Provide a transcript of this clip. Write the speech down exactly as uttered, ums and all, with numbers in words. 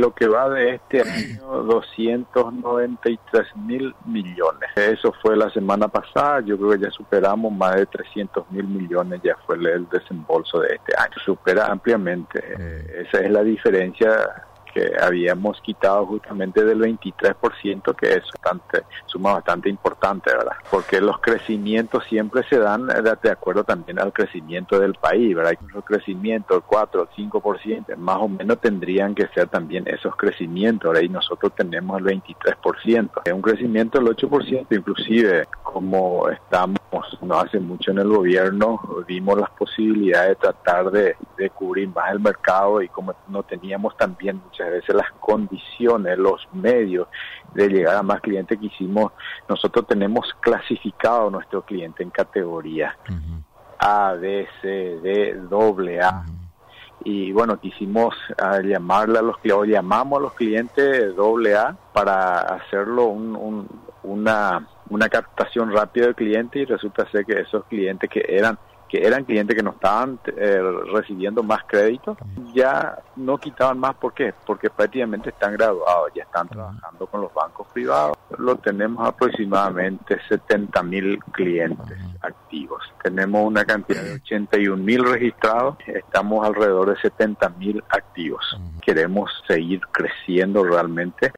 lo que va de este año, doscientos noventa y tres mil millones. Eso fue la semana pasada, yo creo que ya superamos más de trescientos mil millones, ya fue el desembolso de este año. Supera ampliamente. Eh, esa es la diferencia que habíamos quitado justamente del veintitrés por ciento, que es bastante, suma bastante importante, ¿verdad? Porque los crecimientos siempre se dan de acuerdo también al crecimiento del país, ¿verdad? Los crecimientos, el cuatro, el cinco por ciento, más o menos tendrían que ser también esos crecimientos, ¿verdad? Y nosotros tenemos el veintitrés por ciento. Es un crecimiento del ocho por ciento, inclusive, como estamos no hace mucho en el gobierno, vimos las posibilidades de tratar de, de cubrir más el mercado, y como no teníamos también muchas veces las condiciones, los medios de llegar a más clientes que hicimos, nosotros tenemos clasificado a nuestro cliente en categorías uh-huh. A, B, C, D, doble A. Uh-huh. Y bueno, quisimos uh, llamarle a los clientes, o llamamos a los clientes doble A para hacerlo un, un, una, una captación rápida del cliente, y resulta ser que esos clientes que eran que eran clientes que no estaban eh, recibiendo más crédito, ya no quitaban más. ¿Por qué? Porque prácticamente están graduados, ya están trabajando con los bancos privados. Lo tenemos aproximadamente setenta mil clientes activos. Tenemos una cantidad de ochenta y un mil registrados, estamos alrededor de setenta mil activos. Queremos seguir creciendo realmente.